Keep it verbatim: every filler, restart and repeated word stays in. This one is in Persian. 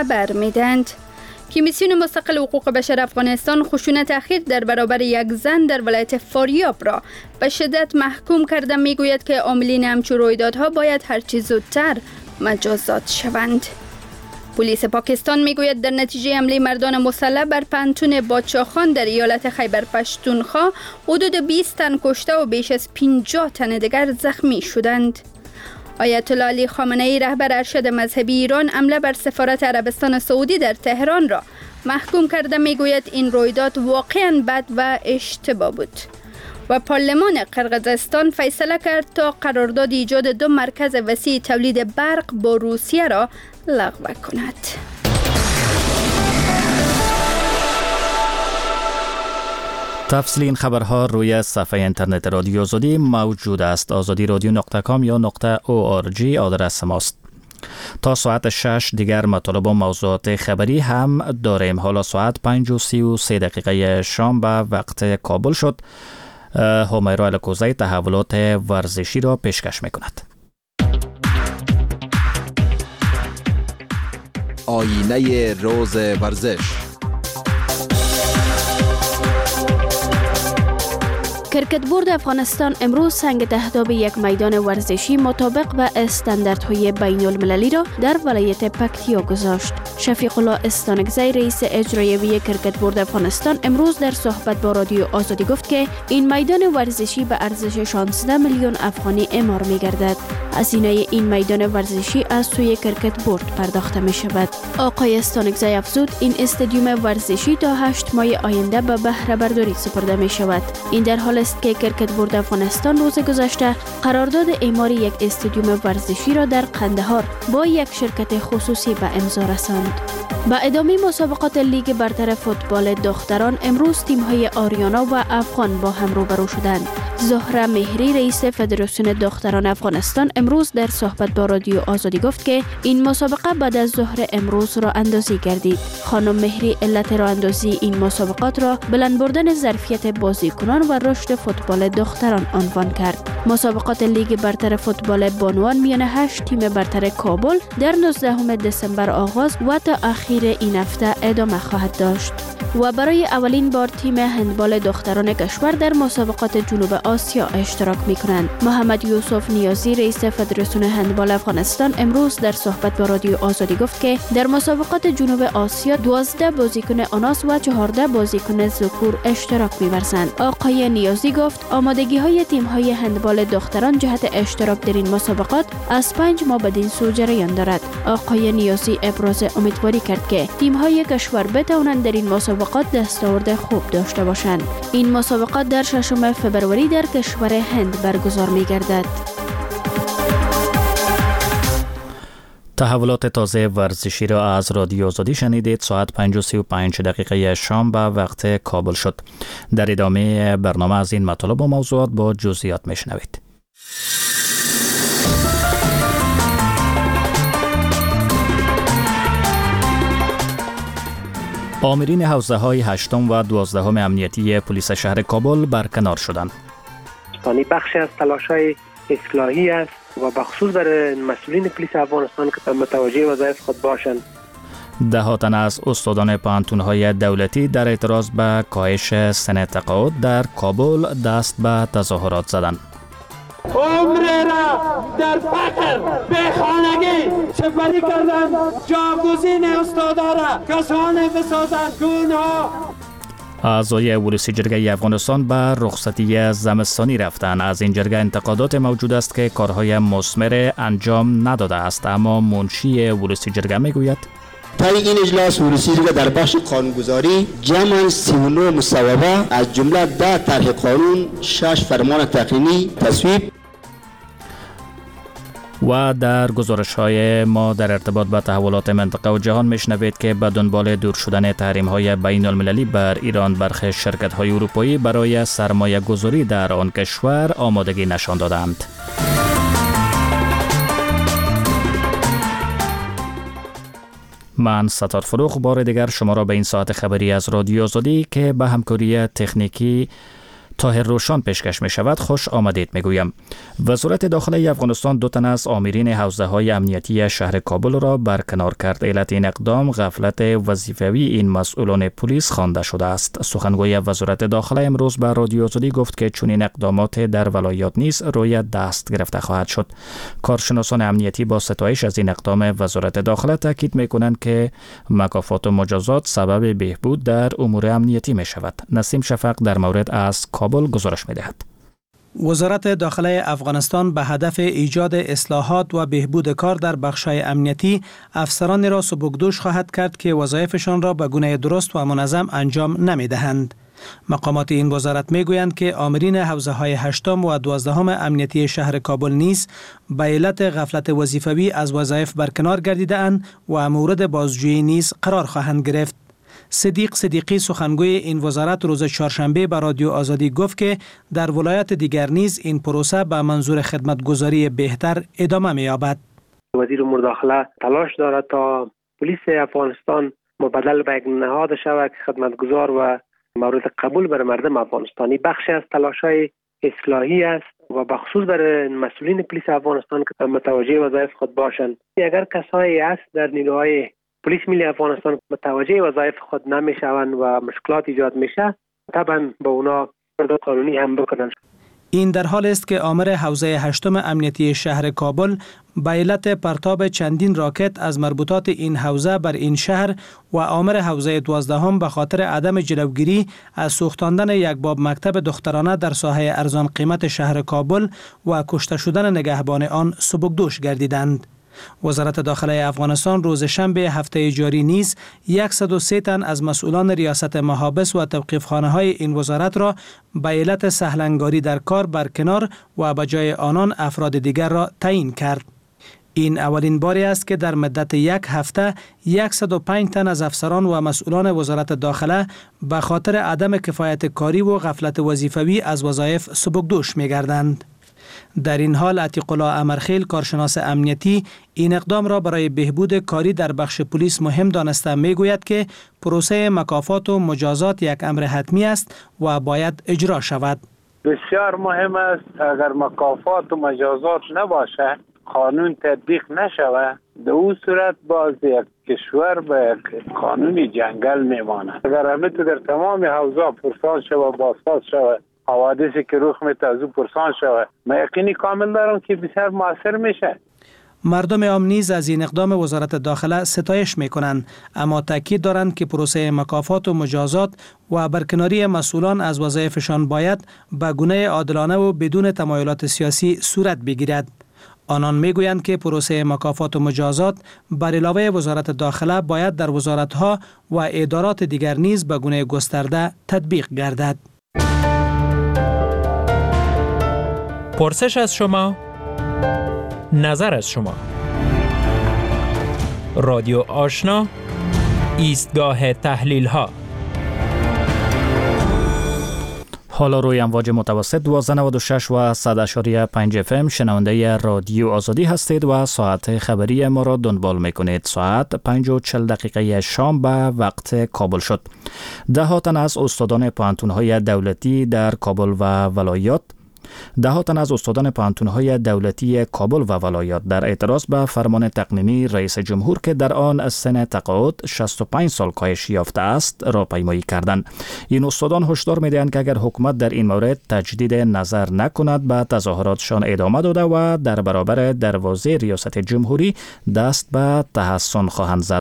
خبر میدند. کمیسیون مستقل حقوق بشر افغانستان خشونت اخیر در برابر یک زن در ولایت فاریاب را به شدت محکوم کرده میگوید که عاملین همچون رویدادها باید هرچی زودتر مجازات شوند. پلیس پاکستان میگوید در نتیجه حمله مردان مسلح بر پنتون بادشاهخان در ایالت خیبر پشتونخوا حدود بیست تن کشته و بیش از پنجاه تن دیگر زخمی شدند. آیت الله علی خامنه ای رهبر ارشد مذهبی ایران حمله بر سفارت عربستان سعودی در تهران را محکوم کرده میگوید این رویداد واقعا بد و اشتباه بود. و پارلمان قرقیزستان فیصله کرد تا قرارداد ایجاد دو مرکز وسیع تولید برق با روسیه را لغو کند. تفصیل این خبرها روی صفحه اینترنت رادیو آزادی موجود است. آزادی رادیو نقطه کام یا نقطه او آر جی آدرس ماست. تا ساعت شش دیگر مطالب و موضوعات خبری هم داریم. حالا ساعت پنج و سی و سه دقیقه شام به وقت کابل شد. همیرا الکوزی تحولات ورزشی را پیشکش میکند. آینه روز ورزش. کرکت بورد افغانستان امروز سنگ تهداب یک میدان ورزشی مطابق با استانداردهای بین المللی را در ولایت پکتیا گذاشت. شفیق الله استانکزی رئیس اجرایی کرکت بورد افغانستان امروز در صحبت با رادیو آزادی گفت که این میدان ورزشی به ارزش شانزده میلیون افغانی اعمار می گردد. هزینه این میدان ورزشی از سوی کرکت بورد پرداخته می شود. آقای استانکزی افزود این استادیوم ورزشی تا هشت ماه آینده به بهره برداری سپرده می شود. این در حال است که کرکت بورد افغانستان روز گذشته قرارداد اعمار یک استادیوم ورزشی را در قندهار با یک شرکت خصوصی به امضا رساند. با ادامه مسابقات لیگ برتر فوتبال دختران امروز تیم‌های آریانا و افغان با هم روبرو شدند. زهره مهری رئیس فدراسیون دختران افغانستان امروز در صحبت با رادیو آزادی گفت که این مسابقه بعد از ظهر امروز را اندازی گردید. خانم مهری علت را اندازی این مسابقات را بلند بردن ظرفیت بازیکنان و رشد فوتبال دختران عنوان کرد. مسابقات لیگ برتر فوتبال بانوان میان هشت تیم برتر کابل در نوزدهم دسامبر آغاز و تا اخیر این هفته ادامه خواهد داشت. و برای اولین بار تیم هندبال دختران کشور در مسابقات جنوب آسیا اشتراک می‌کنند. محمد یوسف نیازی رئیس فدراسیون هندبال افغانستان امروز در صحبت با رادیو آزادی گفت که در مسابقات جنوب آسیا دوازده بازیکن آناس و چهارده بازیکن ذکور اشتراک می‌ورزند. آقای نیازی گفت آمادگی‌های تیم‌های هندبال دختران جهت اشتراک در این مسابقات از پنج ماه بدین سو جریان دارد. آقای نیازی ابراز امیدواری کرد که تیم‌های کشور بتوانند در این مسابقات دستاورد خوب داشته باشند. این مسابقات در ششم فوریه در کشور هند برگزار می‌گردد. تحولات تازه ورزشی را از رادیو آزادی شنیدید. ساعت پنج و سی و پنج دقیقه شام به وقت کابل شد. در ادامه برنامه از این مطالب و موضوعات با جزئیات میشنوید. آمرین حوزه‌های هشتم و دوازدهم امنیتی پلیس شهر کابل برکنار شدند. این بخشی از تلاش‌های اصلاحی است و بخصوص برای مسئولین پلیس افغانستان که متوجه وظایف خود باشند. ده تن از استادان پانتون‌های دولتی در اعتراض به کاهش سن تقاعد در کابل دست به تظاهرات زدند. عمر را در فقر به خانگی سپری کردند. جاگزین استادا را کسانی بسازند که اونها اعضای ولسی جرگه افغانستان به رخصتی زمستانی رفتن. از این جرگه انتقادات موجود است که کارهای مثمر انجام نداده است، اما منشی ولسی جرگه میگوید طی این اجلاس ولسی جرگه در بخش قانونگذاری جمع سی و نه مصوبه از جمله ده طرح قانون، شش فرمان تقنینی تصویب و در گزارش های ما در ارتباط با تحولات منطقه و جهان میشنوید که به دنبال دور شدن تحریم های بین المللی بر ایران برخی شرکت های اروپایی برای سرمایه گذاری در آن کشور آمادگی نشان دادند. من ستار فروغ بار دیگر شما را به این ساعت خبری از رادیو آزادی که به همکاری تکنیکی طاهر روشان پیشکش می شود. خوش آمدید می گویم. وزارت داخلی افغانستان دو تن از آمرین حوزه های امنیتی شهر کابل را برکنار کرد. علت این اقدام غفلت وظیفوی این مسئولان پلیس خوانده شده است. سخنگوی وزارت داخلی امروز به رادیو آزادی گفت که چنین اقدامات در ولایات نیز روی دست گرفته خواهد شد. کارشناسان امنیتی با ستایش از این اقدام وزارت داخلی تاکید می کنند که مکافات و مجازات سبب بهبود در امور امنیتی می شود. نسیم شفق در مورد از کابل گزارش می دهد. وزارت داخلی افغانستان به هدف ایجاد اصلاحات و بهبود کار در بخش‌های امنیتی افسران را سبکدوش خواهد کرد که وظایفشان را به گونه درست و منظم انجام نمی‌دهند. مقامات این وزارت میگویند که آمرین حوزه های هشتم و دوازدهم امنیتی شهر کابل نیز به علت غفلت وظیفوی از وظایف برکنار گردیده‌اند و مورد بازجویی نیز قرار خواهند گرفت. صدیق صدیقی سخنگوی این وزارت روز چهارشنبه به رادیو آزادی گفت که در ولایات دیگر نیز این پروسه به منظور خدمتگزاری بهتر ادامه می‌یابد. وزیر امور داخله تلاش دارد تا پلیس افغانستان مبدل به یک نهاد شود که خدمتگزار و مورد قبول برای مردم افغانستانی. بخشی از تلاش‌های اصلاحی است و بخصوص برای مسئولین پلیس افغانستان که متوجه وظایف خود باشند. اگر کسایی است در نیروهای پلیس ملی افغانستان متوجه وظایف خود نمیشوند و مشکلات ایجاد میشه، طبعا به اونا اقدام قانونی هم بکنند. این در حال است که آمر حوزه هشتم امنیتی شهر کابل به علت پرتاب چندین راکت از مربوطات این حوزه بر این شهر و آمر حوزه دوازدهم به خاطر عدم جلوگیری از سوختاندن یک باب مکتب دخترانه در ساحه ارزان قیمت شهر کابل و کشته شدن نگهبان آن سبکدوش گردیدند. وزارت داخلی افغانستان روز شنبه هفته جاری نیز صد و سه تن از مسئولان ریاست محابس و توقیفخانه های این وزارت را به علت سهلنگاری در کار برکنار و به جای آنان افراد دیگر را تعیین کرد. این اولین باری است که در مدت یک هفته صد و پنج تن از افسران و مسئولان وزارت داخله به خاطر عدم کفایت کاری و غفلت وظیفوی از وظایف سبکدوش می‌گردند. در این حال عتیق الله امرخیل کارشناس امنیتی این اقدام را برای بهبود کاری در بخش پلیس مهم دانسته میگوید که پروسه مکافات و مجازات یک امر حتمی است و باید اجرا شود. بسیار مهم است اگر مکافات و مجازات نباشه، قانون تطبیق نشود، در اون صورت باز یک کشور به قانونی جنگل میماند. اگر همه تو در تمام حوزه پرسان شود، بازساز شود، حوادثی که رخ میده از او پرسان شود، من یقینی کامل دارم که بسیار موثر میشه. مردم عام نیز از این اقدام وزارت داخله ستایش میکنند، اما تاکید دارند که پروسه مکافات و مجازات و برکناری مسئولان از وظایفشان باید به گونه عادلانه و بدون تمایلات سیاسی صورت بگیرد. آنان میگویند که پروسه مکافات و مجازات بر علاوه وزارت داخله باید در وزارتها و ادارات دیگر نیز به گونه گسترده تطبیق گردد. پرسش از شما، نظر از شما. رادیو آشنا، ایستگاه تحلیل ها. حالا روی امواج متوسط دوازده نود و شش و صد و پنج اف ام شنونده رادیو آزادی هستید و ساعت خبری ما را دنبال میکنید. ساعت پنج و چهل دقیقه شام به وقت کابل شد. ده ها تن از استادان پوهنتون‌های دولتی در کابل و ولایات ده ها تن از استادان پوهنتون‌های دولتی کابل و ولایات در اعتراض به فرمان تقنینی رئیس جمهور که در آن سن تقاعد شصت و پنج سال کاهش یافته است را پیمایی کردند. این استادان هشدار می‌دهند که اگر حکومت در این مورد تجدید نظر نکند به تظاهراتشان ادامه داده و در برابر دروازه ریاست جمهوری دست به تحصن خواهند زد.